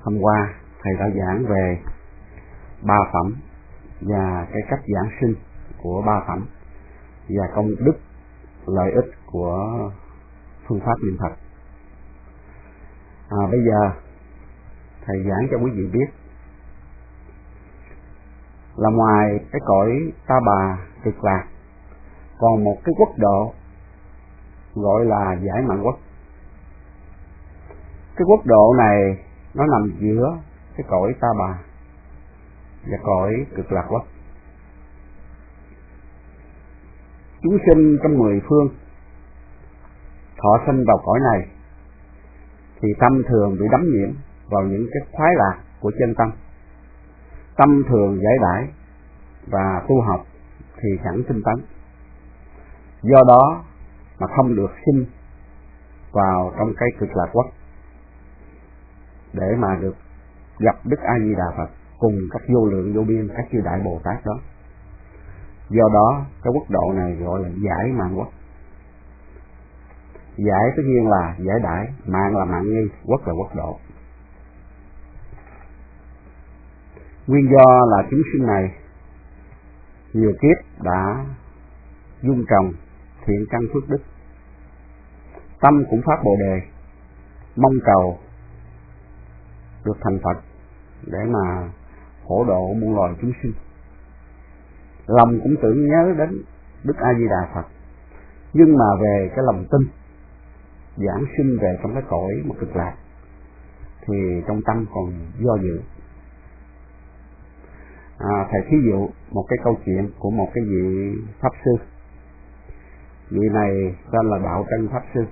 Hôm qua thầy đã giảng về ba phẩm và cái cách giảng sinh của ba phẩm và công đức lợi ích của phương pháp niệm Phật. Bây giờ thầy giảng cho quý vị biết là ngoài cái cõi Ta Bà Cực Lạc còn một cái quốc độ gọi là Giải Mạn Quốc. Cái quốc độ này nó nằm giữa cái cõi Ta Bà và cõi Cực Lạc Quốc. Chúng sinh trong 10 phương thọ sinh vào cõi này thì tâm thường bị đắm nhiễm vào những cái khoái lạc của chân tâm. Tâm thường giải đãi và tu học thì chẳng tinh tấn. Do đó mà không được sinh vào trong cái Cực Lạc Quốc để mà được gặp Đức A Di Đà Phật cùng các vô lượng vô biên các chư đại Bồ Tát đó. Do đó cái quốc độ này gọi là Giải Mạn Quốc. Giải tất nhiên là giải đãi, mạng là mạng nghi, quốc là quốc độ. Nguyên do là chúng sinh này nhiều kiếp đã dung trồng thiện căn phước đức, tâm cũng phát Bồ đề, mong cầu được thành Phật để mà phổ độ muôn loài chúng sinh. Lòng cũng tưởng nhớ đến Đức A Di Đà Phật, nhưng mà về cái lòng tin giảng sinh về trong cái cõi một Cực Lạc thì trong tâm còn do dự. Thầy thí dụ một cái câu chuyện của một cái vị pháp sư. Vị này tên là Đạo Trân Pháp Sư.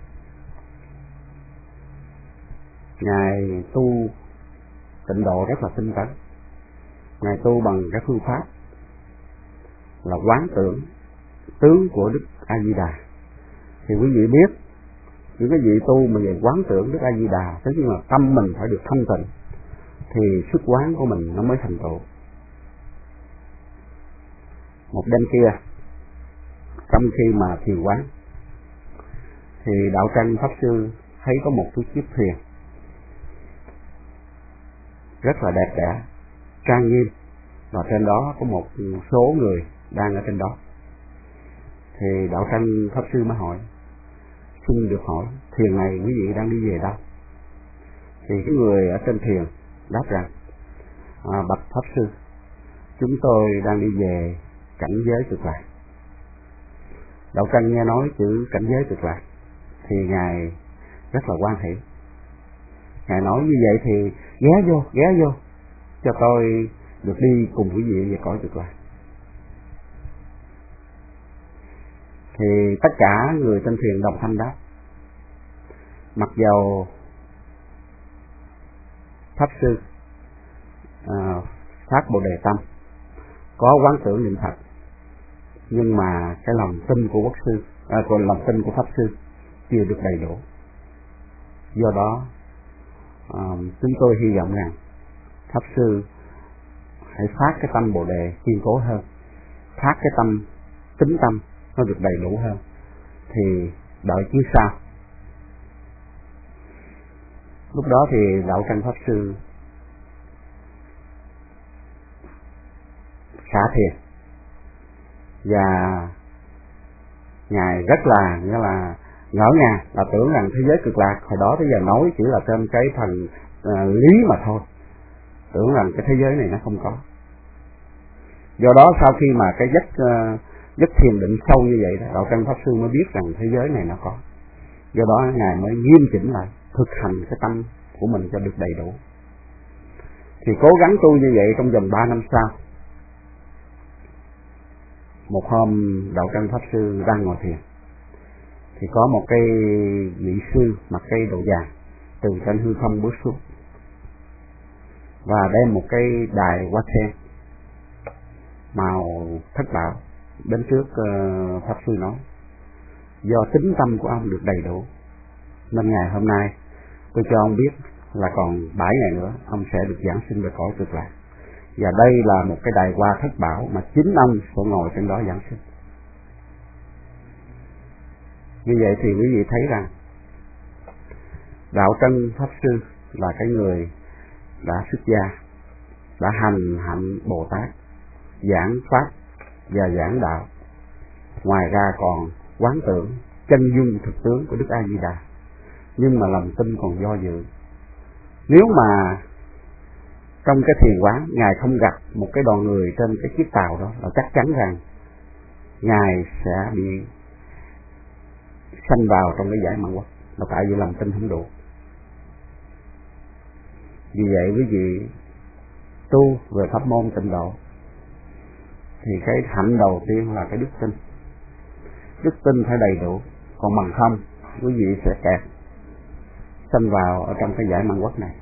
Ngài tu tịnh độ rất là tinh tấn. Ngài tu bằng cái phương pháp là quán tưởng tướng của Đức A Di Đà. Thì quý vị biết những cái vị tu mà về quán tưởng Đức A Di Đà, tất nhiên là tâm mình phải được thanh tịnh thì sức quán của mình nó mới thành tựu. Một đêm kia, trong khi mà thiền quán thì Đạo Trân Pháp Sư thấy có một chiếc thuyền rất là đẹp đẽ, trang nghiêm, và trên đó có một số người đang ở trên đó. Thì Đạo Trân Pháp Sư mới hỏi, xin được hỏi thuyền này quý vị đang đi về đâu? Thì cái người ở trên thuyền đáp rằng, bạch Pháp Sư, chúng tôi đang đi về cảnh giới Cực Lạc. Đạo Trân nghe nói chữ cảnh giới Cực Lạc thì Ngài rất là hoan hỷ. Ngài nói như vậy thì ghé vô cho tôi được đi cùng quý vị về cõi Cực Lạc. Thì tất cả người trên thuyền đồng thanh đáp. Mặc dầu Pháp Sư phát Bồ đề tâm, có quán tưởng niệm Phật, nhưng mà cái lòng tin của còn lòng tin của Pháp Sư chưa được đầy đủ. Do đó chúng tôi hy vọng rằng Pháp Sư hãy phát cái tâm Bồ đề kiên cố hơn, phát cái tâm tính tâm nó được đầy đủ hơn, thì đợi chuyến sau. Lúc đó thì Đạo Trân Pháp Sư xả thiền và Ngài rất là ngỡ ngàng, là tưởng rằng thế giới Cực Lạc hồi đó tới giờ nói chỉ là trên cái phần lý mà thôi, tưởng rằng cái thế giới này nó không có. Do đó sau khi mà cái giấc thiền định sâu như vậy đó, Đạo Trân Pháp Sư mới biết rằng thế giới này nó có. Do đó Ngài mới nghiêm chỉnh lại, thực hành cái tâm của mình cho được đầy đủ. Thì cố gắng tu như vậy trong vòng 3 năm sau. Một hôm Đạo Trân Pháp Sư đang ngồi thiền thì có một cái vị sư mặc cây đồ vàng từ trên hư không bước xuống và đem một cái đài hoa sen màu thất bảo đến trước Pháp Sư nói, do tính tâm của ông được đầy đủ nên ngày hôm nay tôi cho ông biết là còn 7 ngày nữa ông sẽ được giảng sinh về cõi Cực Lạc, và đây là một cái đài hoa thất bảo mà chính ông sẽ ngồi trên đó giảng sinh. Như vậy thì quý vị thấy rằng Đạo Trân Pháp Sư là cái người đã xuất gia, đã hành hạnh Bồ Tát, giảng pháp và giảng đạo. Ngoài ra còn quán tưởng chân dung thực tướng của Đức A Di Đà, nhưng mà lòng tin còn do dự. Nếu mà trong cái thiền quán Ngài không gặp một cái đoàn người trên cái chiếc tàu đó, là chắc chắn rằng Ngài sẽ bị sanh vào trong cái giải Mạn Quốc, là tại vì lòng tin không đủ. Vì vậy quý vị tu về pháp môn tịnh độ thì cái hạnh đầu tiên là cái đức tin. Đức tin phải đầy đủ, còn bằng không quý vị sẽ kẹt sanh vào ở trong cái giải Mạn Quốc này.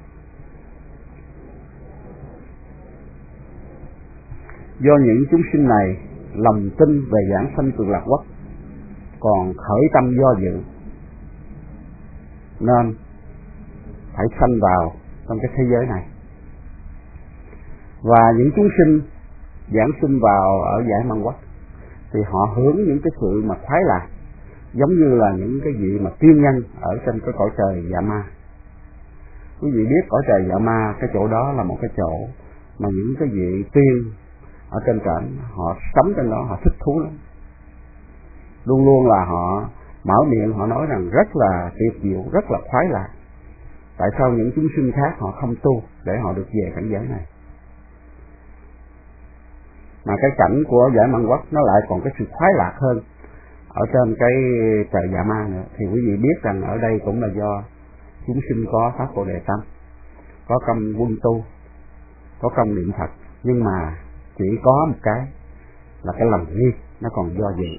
Do những chúng sinh này lòng tin về giảng sanh Cực Lạc Quốc còn khởi tâm do dự, nên phải sanh vào trong cái thế giới này. Và những chúng sinh giảng sinh vào ở giải Mạn Quốc thì họ hướng những cái sự mà khoái lạc, giống như là những cái vị mà tiên nhân ở trên cái cõi trời Dạ Ma. Quý vị biết cõi trời Dạ Ma, cái chỗ đó là một cái chỗ mà những cái vị tiên ở trên trển họ sống trên đó, họ thích thú lắm. Luôn luôn là họ mở miệng họ nói rằng rất là tuyệt diệu, rất là khoái lạc. Tại sao những chúng sinh khác họ không tu để họ được về cảnh giới này? Mà cái cảnh của giải Mạn Quốc nó lại còn cái sự khoái lạc hơn ở trên cái trời Dạ Ma nữa. Thì quý vị biết rằng ở đây cũng là do chúng sinh có pháp Bồ Đề tâm, có công quân tu, có công niệm Phật, nhưng mà chỉ có một cái là cái lòng nghi nó còn do dự.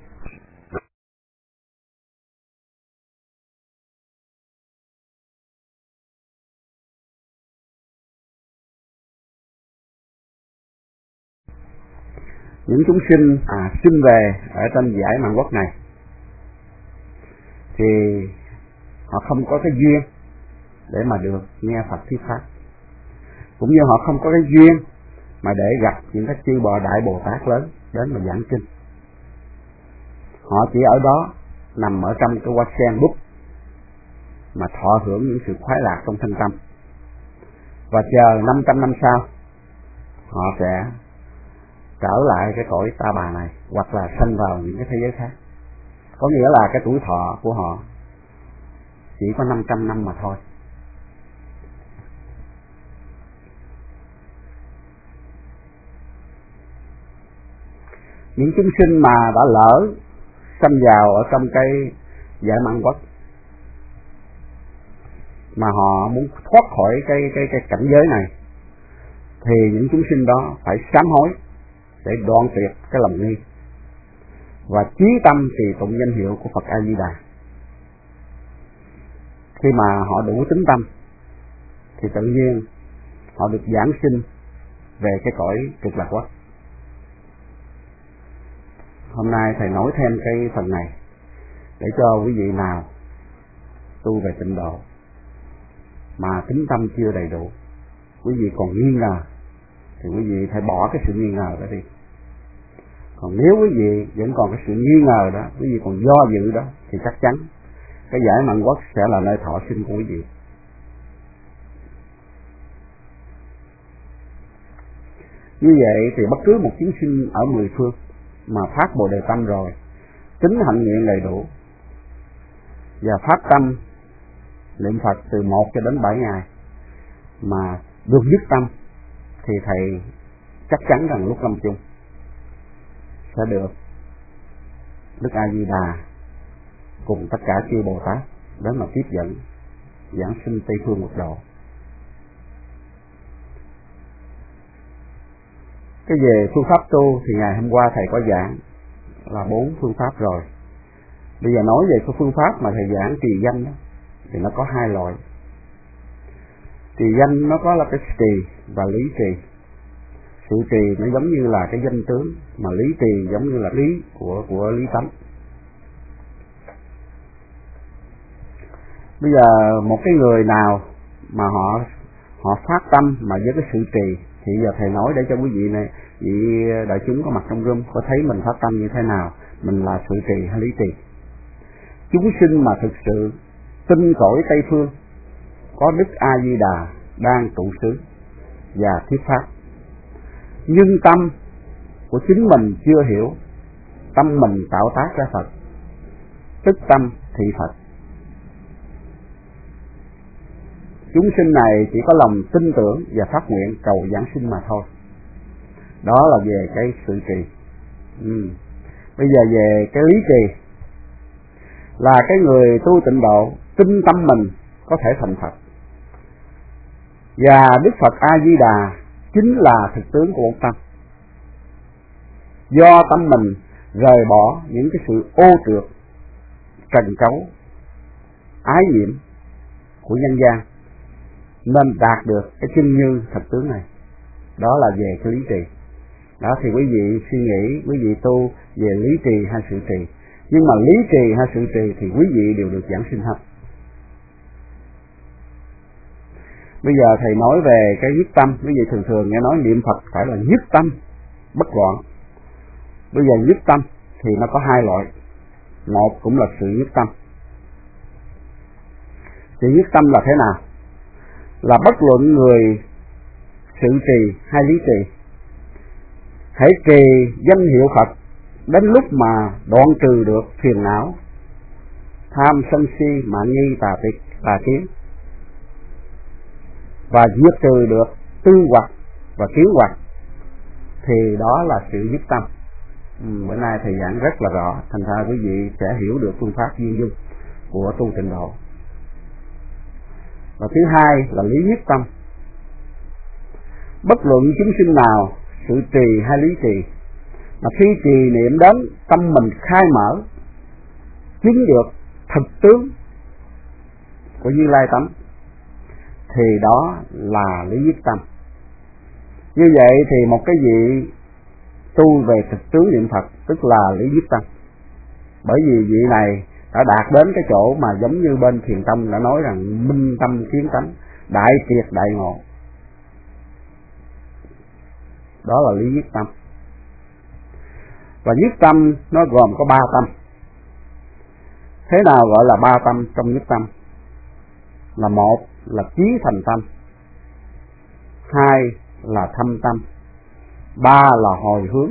Những chúng sinh sinh về ở trên giải Mạn Quốc này thì họ không có cái duyên để mà được nghe Phật thuyết pháp, cũng như họ không có cái duyên mà để gặp những cái chư Bồ Đại Bồ Tát lớn đến mà giảng kinh. Họ chỉ ở đó nằm ở trong cái hoa sen bút mà thọ hưởng những sự khoái lạc trong thân tâm, và chờ 500 năm sau họ sẽ trở lại cái cõi Ta Bà này, hoặc là sanh vào những cái thế giới khác. Có nghĩa là cái tuổi thọ của họ chỉ có 500 năm mà thôi. Những chúng sinh mà đã lỡ sanh vào ở trong cái giải Mạn Quốc mà họ muốn thoát khỏi cái cảnh giới này, thì những chúng sinh đó phải sám hối để đoạn tuyệt cái lòng nghi và chí tâm trì tụng danh hiệu của Phật A Di Đà. Khi mà họ đủ tín tâm thì tự nhiên họ được giảng sinh về cái cõi Cực Lạc Quốc. Hôm nay thầy nói thêm cái phần này để cho quý vị nào tu về tịnh độ mà tín tâm chưa đầy đủ, quý vị còn nghi ngờ, thì quý vị phải bỏ cái sự nghi ngờ đó đi. Còn nếu quý vị vẫn còn cái sự nghi ngờ đó, quý vị còn do dự đó, thì chắc chắn cái giải Mạn Quốc sẽ là nơi thọ sinh của quý vị. Như vậy thì bất cứ một chúng sinh ở 10 phương mà phát Bồ Đề tâm rồi, tính hạnh nguyện đầy đủ và phát tâm niệm Phật từ 1 cho đến 7 ngày mà được dứt tâm, thì thầy chắc chắn rằng lúc lâm chung sẽ được Đức A Di Đà cùng tất cả chư Bồ Tát đến mà tiếp dẫn giảng sinh Tây Phương Một Độ. Cái về phương pháp tu thì ngày hôm qua thầy có giảng là 4 phương pháp rồi. Bây giờ nói về cái phương pháp mà thầy giảng trì danh đó, thì nó có 2 loại. Trì danh nó có là cái trì và lý trì. Sự trì nó giống như là cái danh tướng, mà lý trì giống như là lý của lý tánh. Bây giờ một cái người nào mà họ phát tâm mà với cái sự trì, thì giờ thầy nói để cho quý vị này, vị đại chúng có mặt trong room có thấy mình phát tâm như thế nào, mình là sự trì hay lý trì. Chúng sinh mà thực sự tin cõi Tây Phương có Đức A Di Đà đang trụ xứ và thuyết pháp. Nhưng tâm của chính mình chưa hiểu, tâm mình tạo tác ra Phật, tức tâm thị Phật. Chúng sinh này chỉ có lòng tin tưởng và phát nguyện cầu giảng sinh mà thôi. Đó là về cái sự trì. Bây giờ về cái lý trì, là cái người tu tịnh độ tin tâm mình có thể thành Phật. Và Đức Phật A Di Đà chính là thực tướng của bổn tâm. Do tâm mình rời bỏ những cái sự ô trượt, trần cấu, ái nhiễm của nhân gian, nên đạt được cái chân như thực tướng này. Đó là về cái lý trì. Đó thì quý vị suy nghĩ, quý vị tu về lý trì hay sự trì. Nhưng mà lý trì hay sự trì thì quý vị đều được giảng sinh hết. Bây giờ thầy nói về cái nhất tâm. Quý vị thường thường nghe nói niệm Phật phải là nhất tâm, bất loạn. Bây giờ nhất tâm thì nó có hai loại. Một cũng là sự nhất tâm. Sự nhất tâm là thế nào? Là bất luận người sự trì hay lý trì, hãy trì danh hiệu Phật đến lúc mà đoạn trừ được phiền não, tham sân si mạn nghi tà kiến, và diệt trừ được tư hoặc và kiến hoặc, thì đó là sự nhất tâm. Bữa nay thầy giảng rất là rõ, thành ra quý vị sẽ hiểu được phương pháp viên dung của tu tịnh độ. Và thứ hai là lý nhất tâm. Bất luận chúng sinh nào, sự trì hay lý trì, mà khi trì niệm đến tâm mình khai mở, chứng được thực tướng của Như Lai tánh, thì đó là lý nhất tâm. Như vậy thì một cái vị tu về thực tướng niệm Phật tức là lý nhất tâm. Bởi vì vị này đã đạt đến cái chỗ mà giống như bên Thiền Tông đã nói rằng minh tâm kiến tánh, đại triệt đại ngộ. Đó là lý nhất tâm. Và nhất tâm nó gồm có ba tâm. Thế nào gọi là ba tâm trong nhất tâm? Là một là chí thành tâm, hai là thâm tâm, ba là hồi hướng.